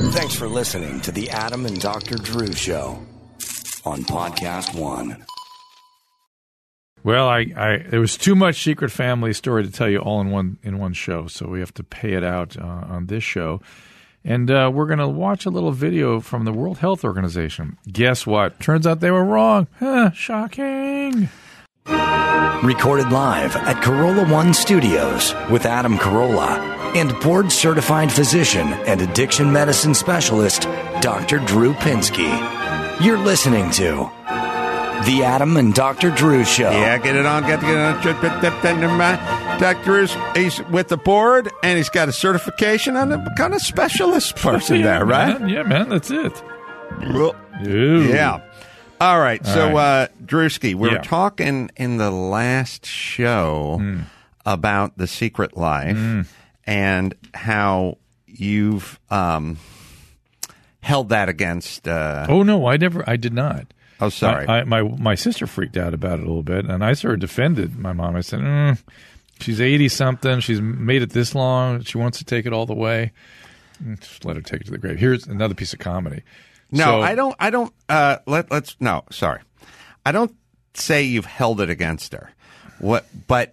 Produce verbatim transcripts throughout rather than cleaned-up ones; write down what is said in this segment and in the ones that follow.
Thanks for listening to the Adam and Doctor Drew Show on Podcast One. Well, I, I there was too much secret family story to tell you all in one in one show, so we have to pay it out uh, on this show. And uh, we're going to watch a little video from the World Health Organization. Guess what? Turns out they were wrong. Huh, shocking. Recorded live at Corolla One Studios with Adam Carolla and board-certified physician and addiction medicine specialist, Doctor Drew Pinsky. You're listening to The Adam and Doctor Drew Show. Yeah, get it on. Get, get it on. Doctor Drew's, he's with the board, and he's got a certification on a kind of specialist person yeah, there, right? Man. Yeah, man, that's it. Ew. Yeah. All right. All so, right. Uh, Drewski, we yeah. were talking in the last show mm. about The Secret Life mm. and how you've um, held that against. Uh, oh, no, I never, I did not. Oh, sorry. I, I, my my sister freaked out about it a little bit, and I sort of defended my mom. I said, mm, she's eighty-something. She's made it this long. She wants to take it all the way. Just let her take it to the grave. Here's another piece of comedy. No, so, I don't. I don't. Uh, let, let's. No, sorry. I don't say you've held it against her. What? But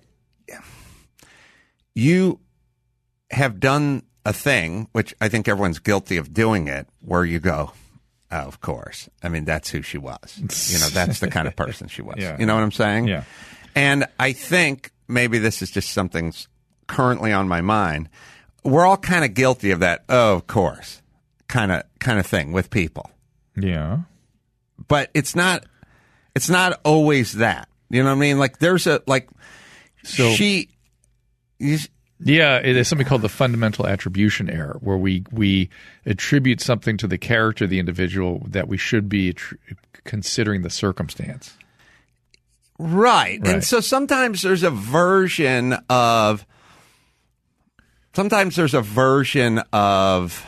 you have done a thing, which I think everyone's guilty of doing it, where you go, oh, of course. I mean, that's who she was. You know, that's the kind of person she was. Yeah. You know what I'm saying? Yeah. And I think maybe this is just something currently on my mind. We're all kind of guilty of that. Oh, of course. kind of kind of thing with people. Yeah. But it's not it's not always that. You know what I mean? Like there's a like so, she you, yeah, it is something called the fundamental attribution error, where we we attribute something to the character of the individual that we should be attri- considering the circumstance. Right. right. And so sometimes there's a version of sometimes there's a version of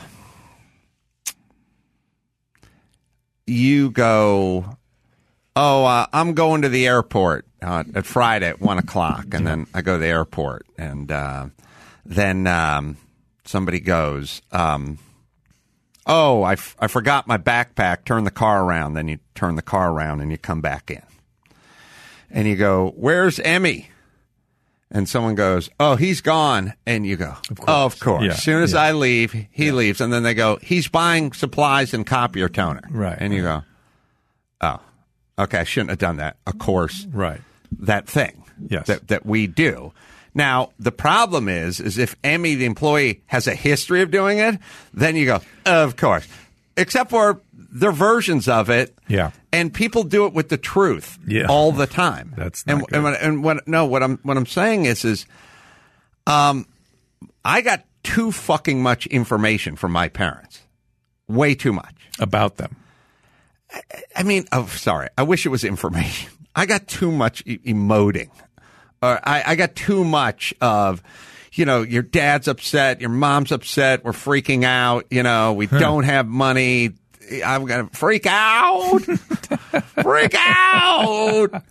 you go, oh, uh, I'm going to the airport uh, at Friday at one o'clock, and then I go to the airport, and uh, then um, somebody goes, um, oh, I, f- I forgot my backpack, turn the car around. Then you turn the car around and you come back in. And you go, where's Emmy? And someone goes, oh, he's gone. And you go, of oh, of course. Yeah. As soon as yeah. I leave, he yeah. leaves. And then they go, he's buying supplies and copier toner. Right. And you go, oh, okay, I shouldn't have done that. Of course. Right. That thing yes. that, that we do. Now, the problem is, is if Emmy, the employee, has a history of doing it, then you go, of course. Except for their versions of it. Yeah. And people do it with the truth yeah. all the time. That's not and, good. And, what, and what, no, what I'm what I'm saying is, is um, I got too fucking much information from my parents. Way too much. About them. I, I mean, oh, sorry. I wish it was information. I got too much e- emoting. Uh, I, I got too much of, you know, your dad's upset, your mom's upset, we're freaking out, you know, we huh. don't have money. I'm going to freak out. Freak out.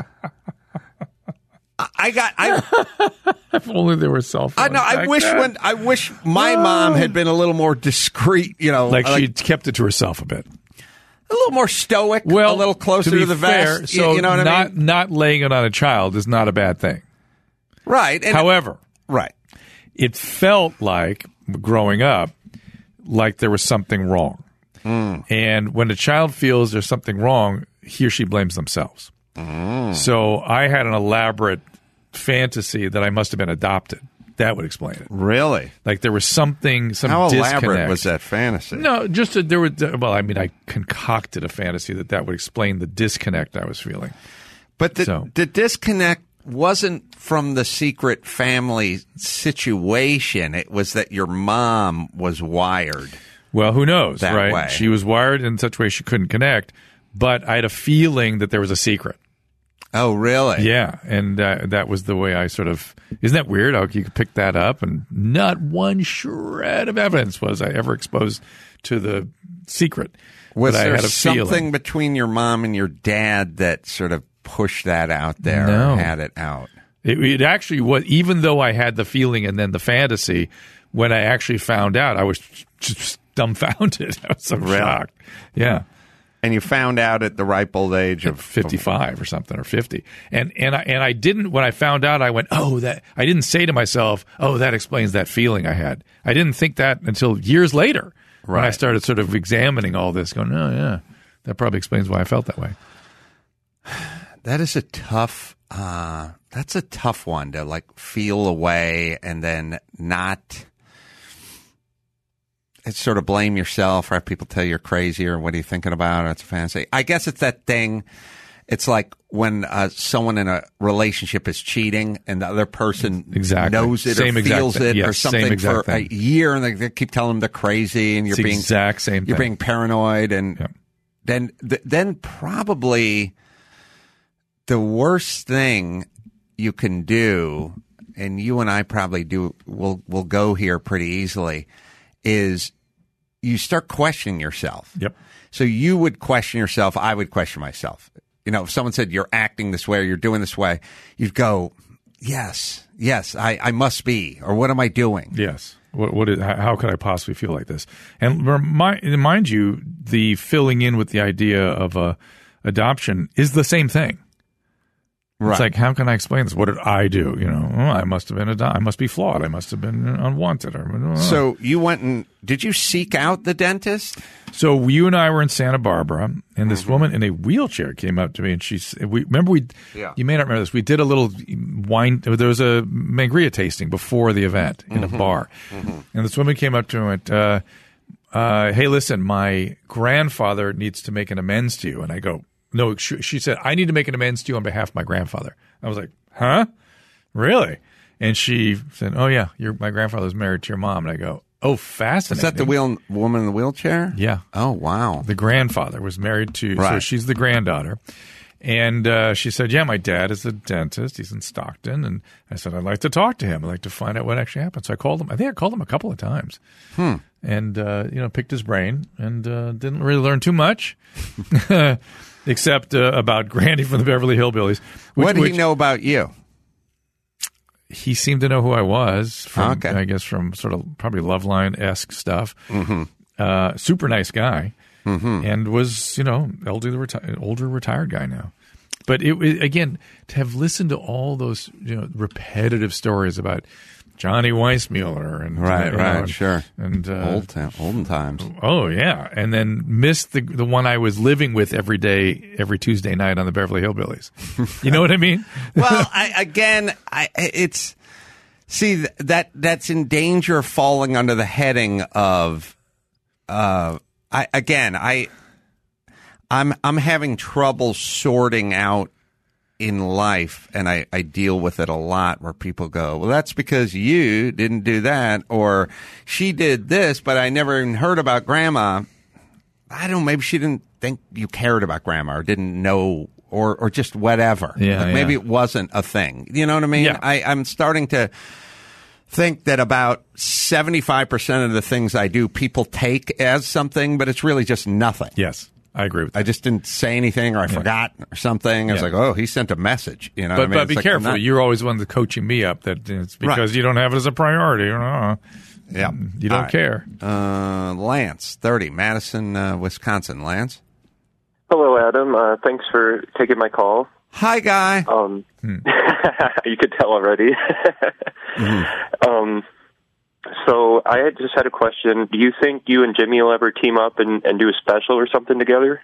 I got. I, if only there were cell phones. I know. I wish then. when I wish my oh. mom had been a little more discreet. You know, like, like she kept it to herself a bit. A little more stoic. Well, a little closer to, to the fair, vest. So you know what not, I mean? Not laying it on a child is not a bad thing. Right. And However, right. It felt like growing up, like there was something wrong. Mm. And when a child feels there's something wrong, he or she blames themselves. Mm. So I had an elaborate fantasy that I must have been adopted. That would explain it. Really? Like there was something, some How disconnect. elaborate was that fantasy? No, just a, there were. Well, I mean, I concocted a fantasy that that would explain the disconnect I was feeling. But the, so. the disconnect wasn't from the secret family situation. It was that your mom was wired. Well, who knows, that right? way. She was wired in such a way she couldn't connect, but I had a feeling that there was a secret. Oh, really? Yeah, and uh, that was the way I sort of... Isn't that weird how you could pick that up? And not one shred of evidence was I ever exposed to the secret. Was but there I had a something feeling. between your mom and your dad that sort of pushed that out there no. or had it out? It, it actually was, even though I had the feeling and then the fantasy, when I actually found out, I was just dumbfounded. I was so Really? shocked. Yeah. And you found out at the ripe old age of fifty-five or something, or fifty. And and I, and I didn't, when I found out, I went, oh, that, I didn't say to myself, oh, that explains that feeling I had. I didn't think that until years later when I Right. started sort of examining all this, going, oh, yeah, that probably explains why I felt that way. That is a tough, uh, that's a tough one to like feel away and then not it's sort of blame yourself or have people tell you you're crazy or what are you thinking about or it's a fantasy. I guess it's that thing. It's like when uh, someone in a relationship is cheating and the other person exactly. knows it same or feels thing. it yes, or something for thing. a year and they, they keep telling them they're crazy and you're it's being exact same you're thing. being paranoid and Yep. then th- then probably the worst thing you can do, and you and I probably do will will go here pretty easily, is you start questioning yourself. Yep. So you would question yourself. I would question myself. You know, if someone said you're acting this way or you're doing this way, you'd go, yes, yes, I, I must be. Or what am I doing? Yes. What, what is, how could I possibly feel like this? And remind, mind you, the filling in with the idea of a adoption is the same thing. Right. It's like, how can I explain this? What did I do? You know, oh, I must have been ado- I must be flawed. I must have been unwanted. Or, oh. So you went and did you seek out the dentist? So you and I were in Santa Barbara, and this mm-hmm. woman in a wheelchair came up to me, and she we remember we. Yeah. You may not remember this. We did a little wine. There was a Mangria tasting before the event in mm-hmm. a bar, mm-hmm. and this woman came up to me and went, uh, uh, "Hey, listen, my grandfather needs to make an amends to you." And I go, "No," she, she said, "I need to make an amends to you on behalf of my grandfather." I was like, "Huh? Really?" And she said, "Oh yeah, your my grandfather's married to your mom." And I go, "Oh, fascinating." Is that the wheel, woman in the wheelchair? Yeah. Oh, wow. The grandfather was married to, right. so she's the granddaughter. And uh, she said, yeah, my dad is a dentist. He's in Stockton. And I said, I'd like to talk to him. I'd like to find out what actually happened. So I called him. I think I called him a couple of times. Hmm. And, uh, you know, picked his brain and uh, didn't really learn too much. Except uh, about Grandy from the Beverly Hillbillies. Which, what did which, he know about you? He seemed to know who I was from, okay. I guess, from sort of probably Loveline-esque stuff. Mm-hmm. Uh, super nice guy, mm-hmm. and was, you know, elderly reti- older retired guy now. But it, it, again, to have listened to all those, you know, repetitive stories about Johnny Weissmuller and right, uh, right, know, and, sure, and uh, old time, olden times. Oh yeah, and then missed the the one I was living with every day, every Tuesday night on the Beverly Hillbillies. You know what I mean? Well, I, again, I, it's see that that's in danger of falling under the heading of, uh, I again, I, I'm I'm having trouble sorting out in life, and I, I deal with it a lot where people go, well, that's because you didn't do that, or she did this, but I never even heard about grandma. I don't know, maybe she didn't think you cared about grandma or didn't know, or, or just whatever. Yeah, like yeah. Maybe it wasn't a thing. You know what I mean? Yeah. I, I'm starting to think that about seventy-five percent of the things I do, people take as something, but it's really just nothing. Yes. I agree with that. I just didn't say anything, or I yeah. forgot, or something. I was yeah. like, "Oh, he sent a message." You know, but what I mean? but be like, careful. Not... You're always one that's coaching me up that it's because right. you don't have it as a priority. Uh, yeah, you don't right. care. Uh, Lance, thirty, Madison, uh, Wisconsin. Lance. Hello, Adam. Uh, thanks for taking my call. Hi, guy. Um, hmm. You could tell already. mm-hmm. Um. So I had just had a question. Do you think you and Jimmy will ever team up and, and do a special or something together?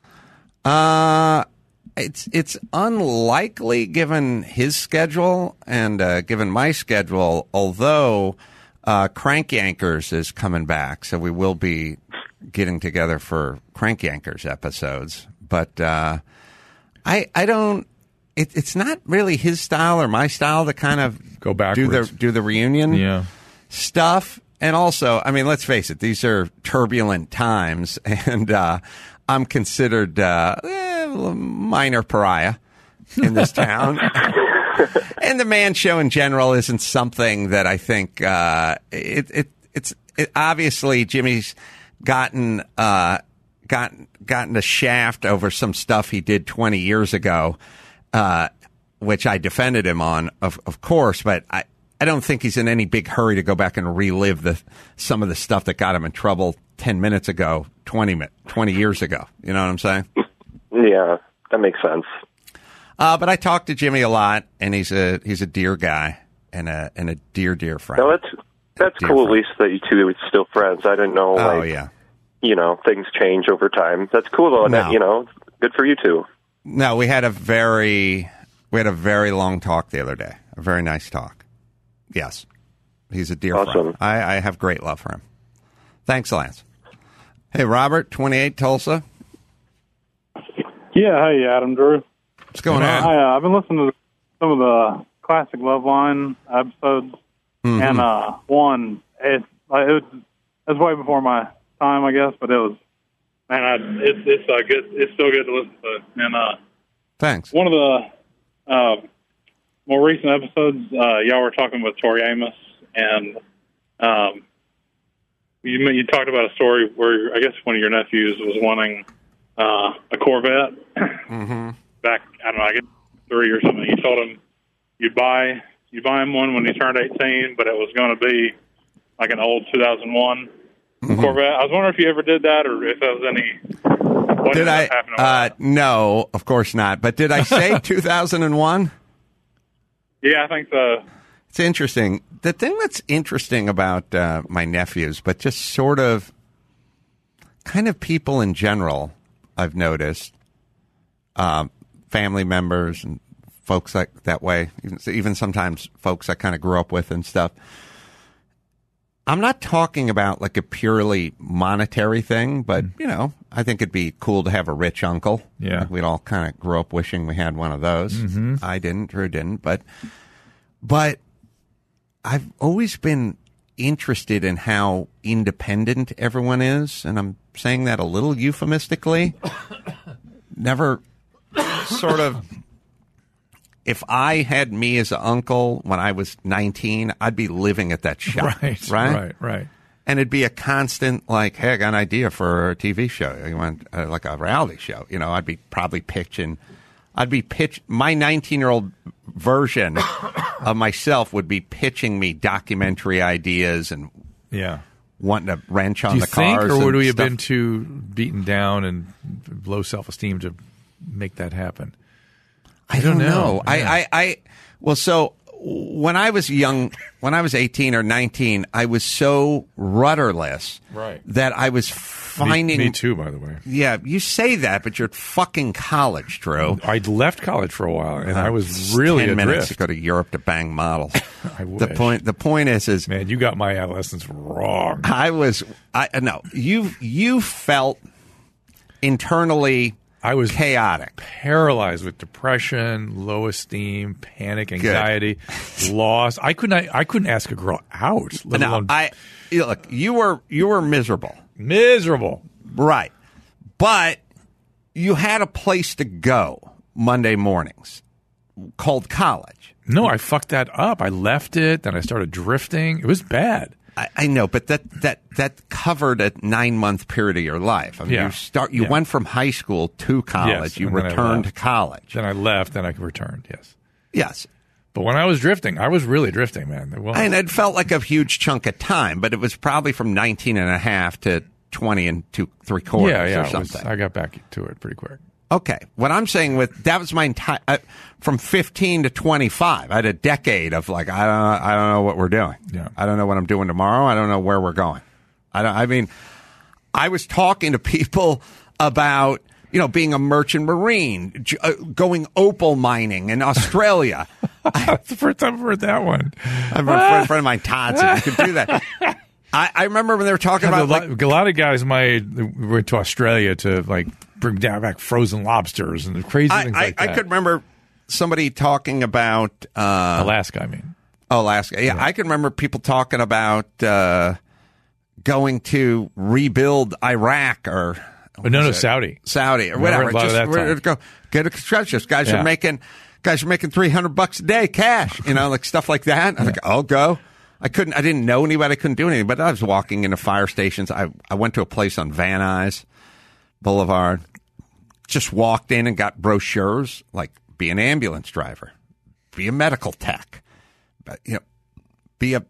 Uh, it's it's unlikely given his schedule and uh, given my schedule, although uh, Crank Yankers is coming back, so we will be getting together for Crank Yankers episodes. But uh, I I don't. It, it's not really his style or my style to kind of go backwards. do the do the reunion. Yeah. Stuff. And also, I mean, let's face it, these are turbulent times, and uh, I'm considered uh, eh, a minor pariah in this town. And the Man Show in general isn't something that I think uh, it, it it's it, obviously Jimmy's gotten uh, gotten gotten a shaft over some stuff he did twenty years ago, uh, which I defended him on, of of course, but I. I don't think he's in any big hurry to go back and relive the some of the stuff that got him in trouble ten minutes ago, twenty, twenty years ago. You know what I'm saying? Yeah, that makes sense. Uh, but I talk to Jimmy a lot, and he's a he's a dear guy and a and a dear dear friend. No, that's that's dear cool. friend. At least that you two are still friends. I didn't know. Oh like, yeah. You know, things change over time. That's cool though. And No. that, you know, good for you two. No, we had a very we had a very long talk the other day. A very nice talk. Yes, he's a dear Awesome. friend. I, I have great love for him. Thanks, Lance. Hey, Robert, twenty-eight, Tulsa. Yeah, hey, Adam, Drew. What's going Hey, on? Hi, uh, I've been listening to some of the classic Loveline episodes, Mm-hmm. and uh, one, it, like, it, was, it was way before my time, I guess, but it was, man, I, it's it's uh, good. It's still good to listen to. And uh, Thanks. one of the uh, more recent episodes, uh, y'all were talking with Tori Amos, and um, you you talked about a story where I guess one of your nephews was wanting uh, a Corvette. Mm-hmm. Back, I don't know, I guess three or something. You told him you'd buy you buy him one when he turned eighteen, but it was going to be like an old two thousand one Mm-hmm. Corvette. I was wondering if you ever did that, or if there was any. What Did ended I? up happening with Uh, that? no, of course not. But did I say two thousand one? Yeah, I think so. It's interesting. The thing that's interesting about uh, my nephews, but just sort of kind of people in general, I've noticed, um, family members and folks like that way, even, even sometimes folks I kind of grew up with and stuff. I'm not talking about like a purely monetary thing, but, you know, I think it'd be cool to have a rich uncle. Yeah. Like we'd all kind of grew up wishing we had one of those. Mm-hmm. I didn't, Drew didn't, but, but I've always been interested in how independent everyone is, and I'm saying that a little euphemistically. Never sort of, if I had me as an uncle when I was nineteen, I'd be living at that shop. Right, Right. right, right. And it'd be a constant, like, hey, I got an idea for a T V show. You want uh, like a reality show? You know, I'd be probably pitching. I'd be pitch. My nineteen-year-old version of myself would be pitching me documentary ideas and Yeah. wanting to wrench on Do you the think, cars. or would and we have stuff. been too beaten down and low self-esteem to make that happen? I don't don't know. know. I, Yeah. I, I, well, so when I was young, when I was eighteen or nineteen, I was so rudderless Right. that I was Me, finding. me too, by the way. Yeah, you say that, but you're at fucking college, Drew. I left college for a while, and I was It's really ten minutes to adrift. go to Europe to bang models. I The wish. point. The point is, is Man, you got my adolescence wrong. I was. I no. You you felt internally I was chaotic. paralyzed with depression, low esteem, panic, anxiety, loss. I couldn't. I, I couldn't ask a girl out. Let No, alone I you look. You were you were miserable, miserable. right? But you had a place to go Monday mornings called college. No, I fucked that up. I left it. Then I started drifting. It was bad. I, I know, but that that that covered a nine month period of your life. I mean, Yeah. you start. You Yeah. went from high school to college. Yes, you and then I returned to left. college. Then I left. Then I returned. Yes. Yes. But when I was drifting, I was really drifting, man. It was. And it felt like a huge chunk of time, but it was probably from nineteen and a half to twenty and two, three quarters yeah, yeah. or it was- something. I got back to it pretty quick. Okay. What I'm saying with that was my entire, uh, from fifteen to twenty-five. I had a decade of like, I don't know, I don't know what we're doing. Yeah. I don't know what I'm doing tomorrow. I don't know where we're going. I don't, I mean, I was talking to people about, you know, being a merchant marine, j- uh, going opal mining in Australia. That's the first time I've heard that one. I have a friend, friend of mine, Todd, said you could do that. I, I remember when they were talking God, about a, lot, like, a lot of guys my went to Australia to like bring down back frozen lobsters and crazy I, things I, like that. I could remember somebody talking about uh, Alaska, I mean. Alaska. Yeah, I can remember people talking about uh, going to rebuild Iraq or But no, no, Saudi. Saudi or Remember whatever. a lot of Just that we're- time. go get a construction. Guys Yeah. are making guys are making three hundred bucks a day cash. You know, like stuff like that. I'm like, I'll go. I couldn't. I didn't know anybody. I couldn't do anything. But I was walking into fire stations. I I went to a place on Van Nuys Boulevard. Just walked in and got brochures like be an ambulance driver, be a medical tech, but you know, be a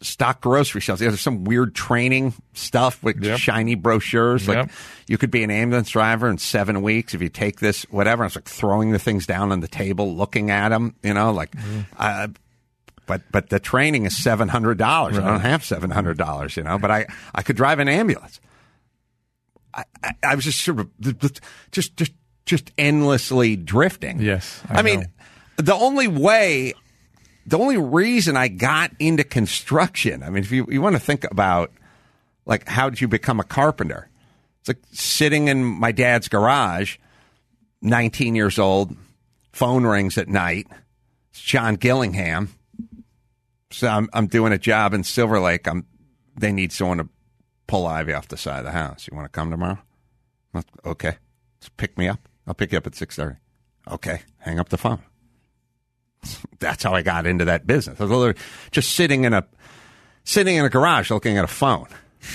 stock grocery shelves. There's some weird training stuff with Yep. shiny brochures. Like Yep. you could be an ambulance driver in seven weeks if you take this, whatever. I was like throwing the things down on the table, looking at them, you know, like, Mm-hmm. uh, but but the training is seven hundred dollars. I don't have seven hundred dollars, you know, but I, I could drive an ambulance. I, I, I was just sort of just just just endlessly drifting. Yes, I I, mean, know. the only way, the only reason I got into construction. I mean, if you you want to think about like how did you become a carpenter? It's like sitting in my dad's garage, nineteen years old. Phone rings at night. It's John Gillingham. So I'm I'm doing a job in Silver Lake. I'm they need someone to pull ivy off the side of the house. You want to come tomorrow? Okay. Just pick me up. I'll pick you up at six thirty. Okay. Hang up the phone. That's how I got into that business. I was literally just sitting in a sitting in a garage looking at a phone.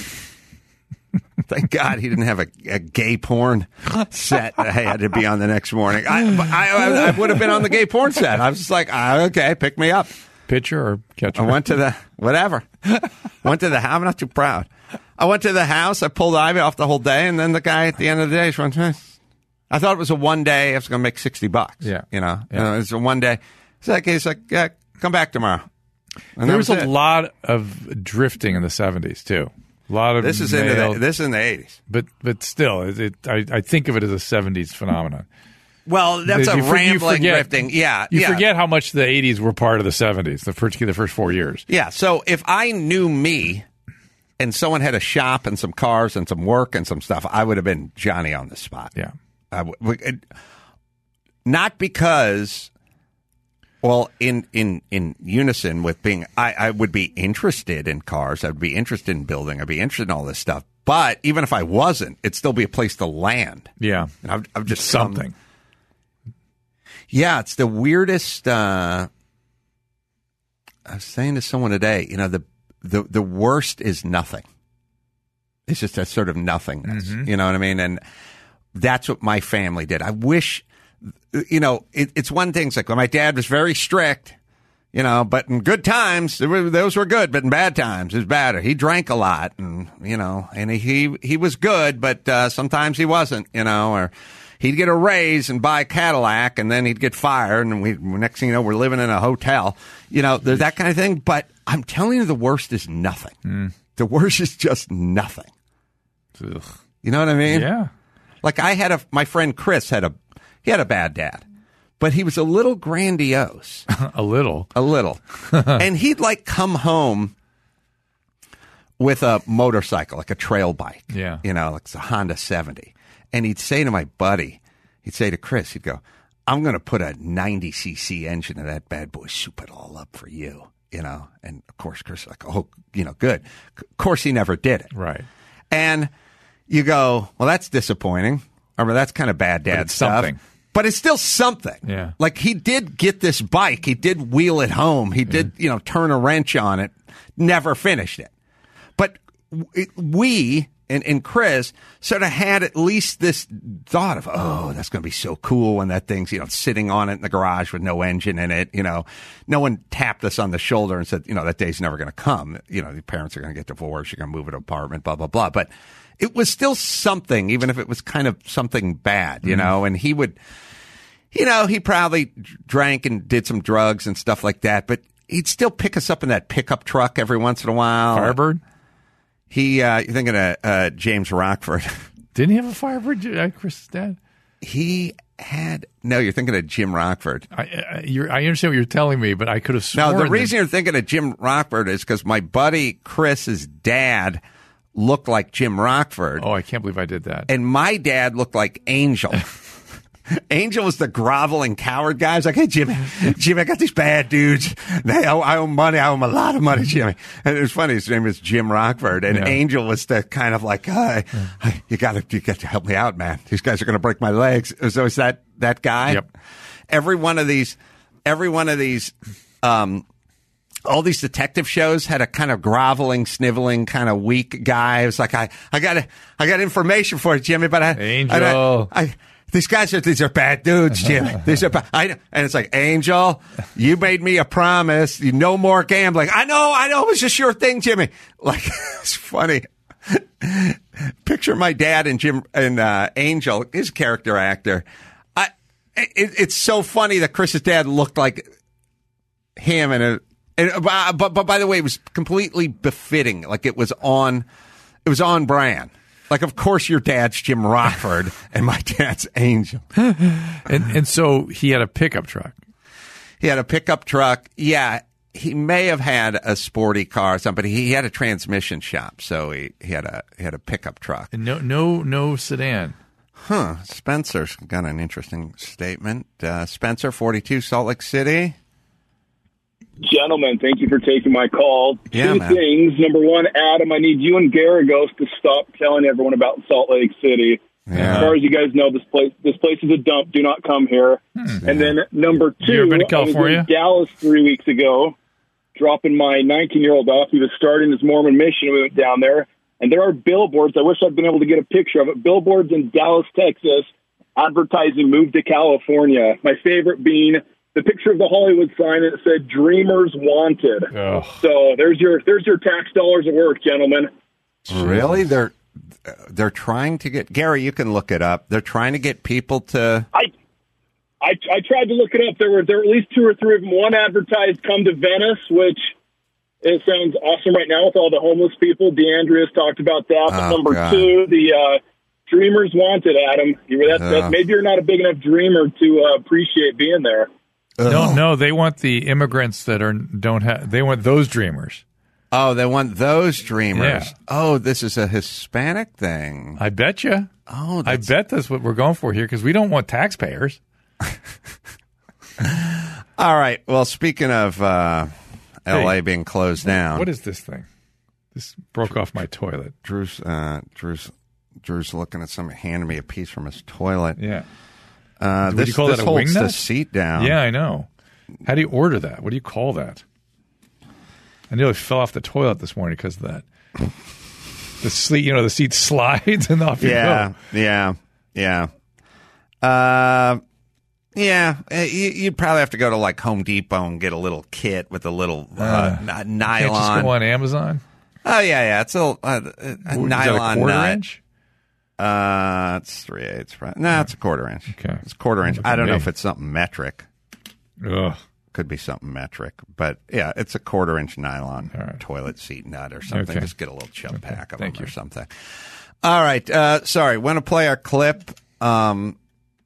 Thank God he didn't have a, a gay porn set that I had to be on the next morning. I, I, I, I would have been on the gay porn set. I was just like, ah, okay, pick me up. Pitcher or catcher? I went to the, whatever. Went to the house. I'm not too proud. I went to the house. I pulled Ivy off the whole day. And then the guy at the end of the day just went, eh. I thought it was a one day. I was going to make sixty bucks. Yeah. You know, Yeah. You know, it's a one day. So that guy's like, yeah, come back tomorrow. And There that was a it. lot of drifting in the seventies too. A lot of This is into male- the, this is in the eighties. but but still, it, it, I, I think of it as a seventies phenomenon. Well, that's You a for- you rambling forget- drifting. Yeah. You yeah. forget how much the eighties were part of the seventies, the first the first four years. Yeah. So if I knew me and someone had a shop and some cars and some work and some stuff, I would have been Johnny on the spot. Yeah. I w- it, not because, well, in, in, in unison with being, I, I would be interested in cars. I would be interested in building. I'd be interested in all this stuff. But even if I wasn't, it'd still be a place to land. Yeah. And I've, I've just come- Something. Yeah, it's the weirdest. Uh, I was saying to someone today, you know, the the the worst is nothing. It's just that sort of nothingness. Mm-hmm. You know what I mean? And that's what my family did. I wish, you know, it, it's one thing. It's like well, my dad was very strict, you know, but in good times, there were, those were good, but in bad times, it was badder. He drank a lot, and you know, and he he was good, but uh, sometimes he wasn't, you know, or. He'd get a raise and buy a Cadillac, and then he'd get fired, and we next thing you know, we're living in a hotel. You know, there's that kind of thing. But I'm telling you, the worst is nothing. Mm. The worst is just nothing. Ugh. You know what I mean? Yeah. Like I had a, my friend Chris had a, he had a bad dad, but he was a little grandiose. A little. A little. And he'd like come home with a motorcycle, like a trail bike. Yeah. You know, like it's a Honda seventy. And he'd say to my buddy, he'd say to Chris, he'd go, I'm going to put a ninety c c engine in that bad boy, soup it all up for you, you know. And, of course, Chris was like, oh, you know, good. Of course, he never did it. Right. And you go, well, that's disappointing. Or that's kind of bad dad it's stuff. something. But it's still something. Yeah. Like he did get this bike. He did wheel it home. He did, you know, turn a wrench on it. Never finished it. But it, we... And, and Chris sort of had at least this thought of, oh, that's going to be so cool when that thing's, you know, sitting on it in the garage with no engine in it. You know, no one tapped us on the shoulder and said, you know, that day's never going to come. You know, the parents are going to get divorced. You're going to move an apartment, blah, blah, blah. But it was still something, even if it was kind of something bad, you mm-hmm. know, and he would, you know, he probably drank and did some drugs and stuff like that, but he'd still pick us up in that pickup truck every once in a while. Firebird? He, uh, you're thinking of uh, James Rockford. Didn't he have a Firebird, uh, Chris's dad? He had, no, you're thinking of Jim Rockford. I, I, you're, I understand what you're telling me, but I could have sworn. No, the that- reason you're thinking of Jim Rockford is because my buddy Chris's dad looked like Jim Rockford. Oh, I can't believe I did that. And my dad looked like Angel. Angel was the groveling coward guy. I was like, hey, Jimmy, Jimmy, I got these bad dudes. They owe, I owe money. I owe them a lot of money, Jimmy. And it was funny. His name was Jim Rockford. And Yeah. Angel was the kind of like, uh, hey, you got to you got to help me out, man. These guys are going to break my legs. It was always that, that guy. Yep. Every one of these, every one of these, um, all these detective shows had a kind of groveling, sniveling, kind of weak guy. It was like, I, I got, I got information for you, Jimmy, but I, Angel. I, I These guys are these are bad dudes, Jimmy. These are bad. I, and it's like, Angel, you made me a promise. You no more gambling. I know, I know. It was just your thing, Jimmy. Like, it's funny. Picture my dad and Jim and uh, Angel, his character actor. I, it, it's so funny that Chris's dad looked like him, and a, and uh, but but by the way, it was completely befitting. Like it was on, it was on brand. Like, of course, your dad's Jim Rockford and my dad's Angel. and and so he had a pickup truck. He had a pickup truck. Yeah, he may have had a sporty car or something, but he had a transmission shop, so he, he had a he had a pickup truck. And no no no sedan. Huh. Spencer's got an interesting statement. Uh, Spencer, forty-two, Salt Lake City. Gentlemen, thank you for taking my call. Yeah, Two man. things. Number one, Adam, I need you and Garagos to stop telling everyone about Salt Lake City. Yeah. As far as you guys know, this place this place is a dump. Do not come here. Hmm. And then number two, You ever been to I was California? in Dallas three weeks ago, dropping my nineteen-year-old off. He was starting his Mormon mission. We went down there, and there are billboards. I wish I'd been able to get a picture of it. Billboards in Dallas, Texas, advertising move to California. My favorite being the picture of the Hollywood sign, and it said "Dreamers Wanted." Ugh. So there's your there's your tax dollars at work, gentlemen. Really? They're they're trying to get Gary. You can look it up. They're trying to get people to. I, I I tried to look it up. There were there were at least two or three of them. One advertised "Come to Venice," which it sounds awesome right now with all the homeless people. DeAndrea's talked about that. But Oh, number God. two, the uh, Dreamers Wanted, Adam. You that, that, Ugh. maybe you're not a big enough dreamer to uh, appreciate being there. No, no, they want the immigrants that are don't have. They want those dreamers. Oh, they want those dreamers. Yeah. Oh, this is a Hispanic thing. I bet you. Oh, I that's, bet that's what we're going for here because we don't want taxpayers. all right. Well, speaking of uh, L A Hey, being closed down, What is this thing? This broke off my toilet. Drew's uh, Drew's Drew's looking at some, handing me a piece from his toilet. Yeah. Uh, Would this you call this that a holds wingnut? the seat down. Yeah, I know. How do you order that? What do you call that? I nearly fell off the toilet this morning because of that. The seat, you know, the seat slides and off you Yeah, go. yeah, yeah. Uh, yeah, uh, you, you'd probably have to go to like Home Depot and get a little kit with a little uh, Uh, n- Can't nylon. just go on Amazon? Oh yeah, yeah. It's a, a, a Is that a nylon quarter nut. inch? Uh, it's three eighths. Right? No, it's a quarter inch. Okay. It's a quarter inch. Look I at don't know me. if it's something metric. Ugh. Could be something metric, but yeah, it's a quarter inch nylon All right. toilet seat nut or something. Okay. Just get a little chub pack of Thank them or you. something. All right. Uh, sorry. Want to play our clip? Um,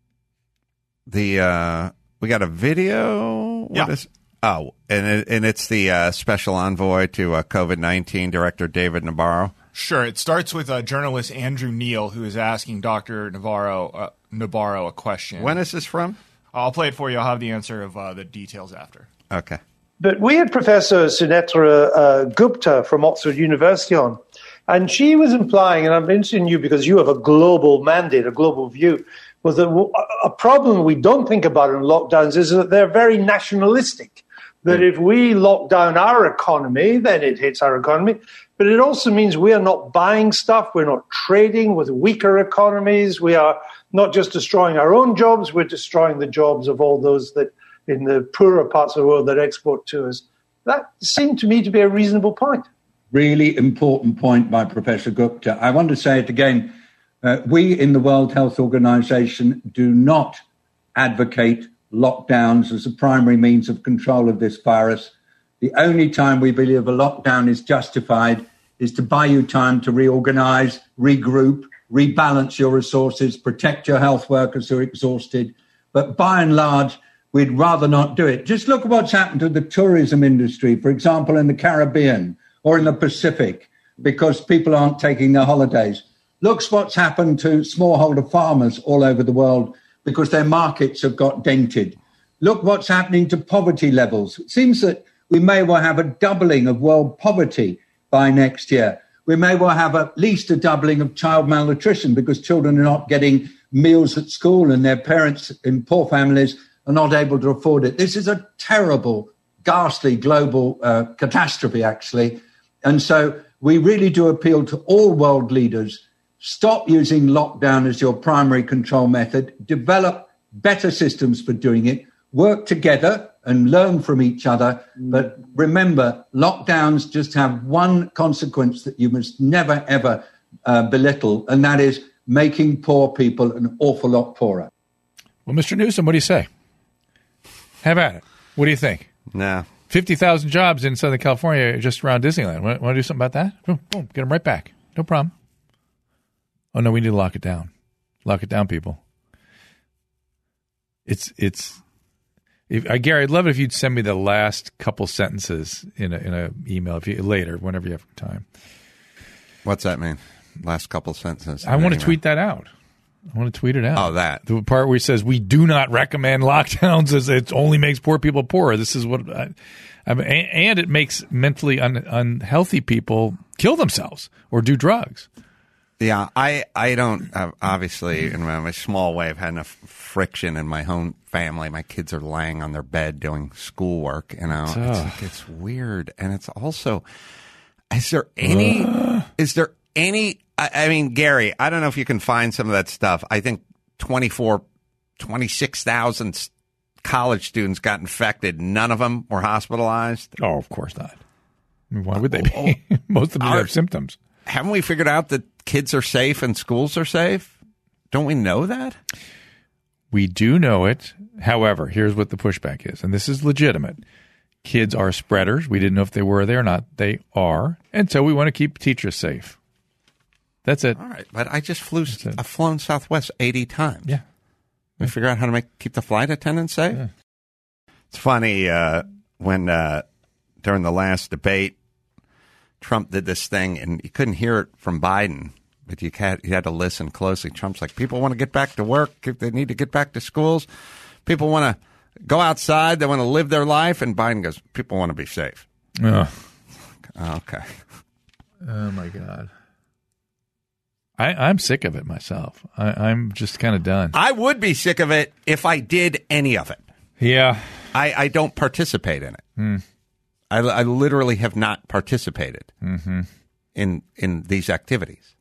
the uh, we got a video. What Yeah. is- oh, and it, and it's the uh, special envoy to uh, COVID nineteen, Director David Nabarro. Sure. It starts with uh, journalist Andrew Neal, who is asking Doctor Navarro uh, Nabarro a question. When is this from? I'll play it for you. I'll have the answer of uh, the details after. Okay. But we had Professor Sunetra uh, Gupta from Oxford University on, and she was implying, and I'm interested in you because you have a global mandate, a global view, was that a problem we don't think about in lockdowns is that they're very nationalistic. That if we lock down our economy, then it hits our economy. But it also means we are not buying stuff. We're not trading with weaker economies. We are not just destroying our own jobs. We're destroying the jobs of all those that in the poorer parts of the world that export to us. That seemed to me to be a reasonable point. Really important point by Professor Gupta. I want to say it again. Uh, we in the World Health Organization do not advocate lockdowns as a primary means of control of this virus. The only time we believe a lockdown is justified is to buy you time to reorganize, regroup, rebalance your resources, protect your health workers who are exhausted. But by and large, we'd rather not do it. Just look at what's happened to the tourism industry, for example, in the Caribbean or in the Pacific, because people aren't taking their holidays. Look what's happened to smallholder farmers all over the world because their markets have got dented. Look what's happening to poverty levels. It seems that we may well have a doubling of world poverty by next year. We may well have at least a doubling of child malnutrition because children are not getting meals at school and their parents in poor families are not able to afford it. This is a terrible, ghastly global uh, catastrophe, actually. And so we really do appeal to all world leaders Stop using lockdown as your primary control method. Develop better systems for doing it. Work together and learn from each other. But remember, lockdowns just have one consequence that you must never, ever uh, belittle, and that is making poor people an awful lot poorer. Well, Mister Newsom, what do you say? Have at it. What do you think? No. fifty thousand jobs in Southern California just around Disneyland. Want, want to do something about that? Boom, boom, get them right back. No problem. Oh, no, we need to lock it down. Lock it down, people. It's, it's, if, I, Gary, I'd love it if you'd send me the last couple sentences in a, in a email if you, later, whenever you have time. What's that mean? Last couple sentences. I want to tweet that out. I want to tweet it out. Oh, that. The part where he says, we do not recommend lockdowns as it only makes poor people poorer. This is what, I, I mean, and it makes mentally un, unhealthy people kill themselves or do drugs. Yeah, I, I don't, uh, obviously, in my, my small way, I've had enough friction in my own family. My kids are laying on their bed doing schoolwork, you know. It's, like, it's weird. And it's also, is there any, uh. is there any, I, I mean, Gary, I don't know if you can find some of that stuff. I think twenty-four, twenty-six thousand college students got infected. None of them were hospitalized. Oh, of course not. I mean, why would they be? Oh, oh. Most of them have symptoms. Haven't we figured out that kids are safe and schools are safe? Don't we know that? We do know it. However, here's what the pushback is, and this is legitimate. Kids are spreaders. We didn't know if they were there or not. They are. And so we want to keep teachers safe. That's it. All right. But I just flew, I've flown Southwest eighty times. Yeah. We figure out how to make keep the flight attendants safe. Yeah. It's funny uh, when uh, during the last debate, Trump did this thing, and you couldn't hear it from Biden, but you had, you had to listen closely. Trump's like, people want to get back to work. They need to get back to schools. People want to go outside. They want to live their life. And Biden goes, people want to be safe. Oh. Okay. Oh, my God. I, I'm sick of it myself. I, I'm just kind of done. I would be sick of it if I did any of it. Yeah. I, I don't participate in it. Mm. I, I literally have not participated mm-hmm. in in these activities.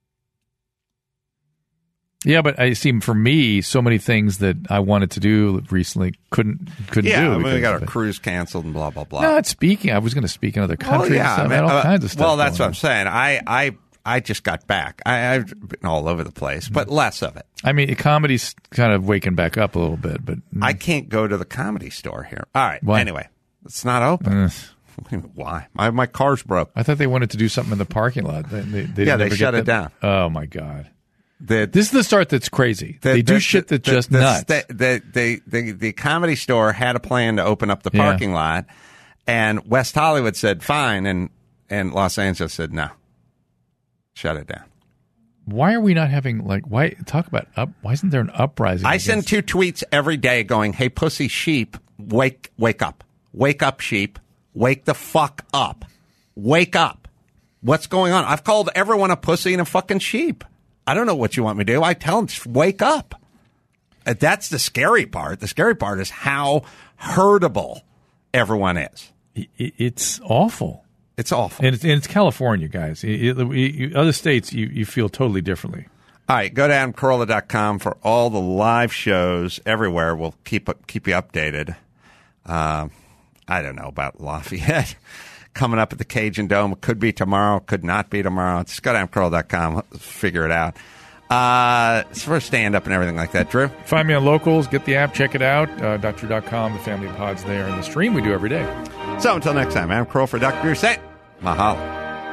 Yeah, but I see for me, so many things that I wanted to do recently couldn't couldn't yeah, do. Yeah, I mean, we got our cruise canceled and blah blah blah. Not speaking. I was going to speak in other countries. Well, yeah, I mean, had all uh, kinds of stuff. Well, that's what on. I'm saying. I I I just got back. I, I've been all over the place, but less of it. I mean, comedy's kind of waking back up a little bit, but mm. I can't go to the Comedy Store here. All right. Why? Anyway, it's not open. Uh, Why? My my car's broke. I thought they wanted to do something in the parking lot. They, they, they yeah, they shut it that. down. Oh my God! The, this is the start that's crazy. The, they do the, shit that's the, just the, nuts. The, the, the, the, the Comedy Store had a plan to open up the parking yeah. lot, and West Hollywood said fine, and and Los Angeles said no. Shut it down. Why are we not having like why talk about up? Why isn't there an uprising? I against- send two tweets every day going, "Hey, pussy sheep, wake wake up, wake up, sheep." Wake the fuck up. Wake up. What's going on? I've called everyone a pussy and a fucking sheep. I don't know what you want me to do. I tell them, just wake up. That's the scary part. The scary part is how hurtable everyone is. It's awful. It's awful. And it's, and it's California, guys. It, it, you, other states, you, you feel totally differently. All right. Go to adam carolla dot com for all the live shows everywhere. We'll keep keep you updated. Uh, I don't know about Lafayette coming up at the Cajun Dome. It could be tomorrow, could not be tomorrow. Just go to adam carolla dot com, figure it out. Uh, it's for stand-up and everything like that. Drew? Find me on Locals. Get the app. Check it out. Uh, D R dot dot com, the family pod's there, and the stream we do every day. So until next time, Adam Carolla for Doctor Drew saying, mahalo.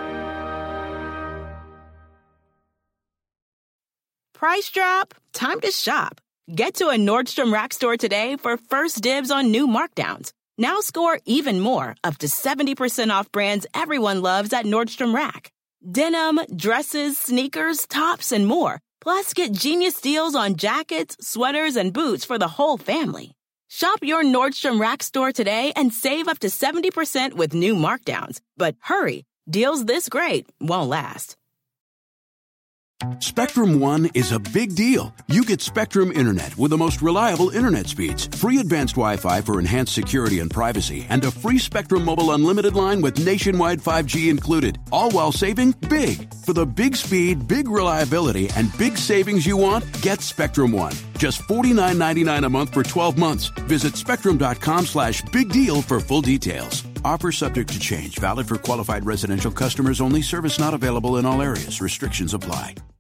Price drop? Time to shop. Get to a Nordstrom Rack store today for first dibs on new markdowns. Now score even more, up to seventy percent off brands everyone loves at Nordstrom Rack. Denim, dresses, sneakers, tops, and more. Plus, get genius deals on jackets, sweaters, and boots for the whole family. Shop your Nordstrom Rack store today and save up to seventy percent with new markdowns. But hurry, deals this great won't last. Spectrum One is a big deal. You get Spectrum Internet with the most reliable internet speeds, free advanced Wi-Fi for enhanced security and privacy, and a free Spectrum Mobile Unlimited line with nationwide five G included, all while saving big. For the big speed, big reliability, and big savings you want, get Spectrum One. Just forty-nine ninety-nine a month for twelve months. Visit spectrum.com slash big deal for full details. Offer subject to change. Valid for qualified residential customers only. Service not available in all areas. Restrictions apply.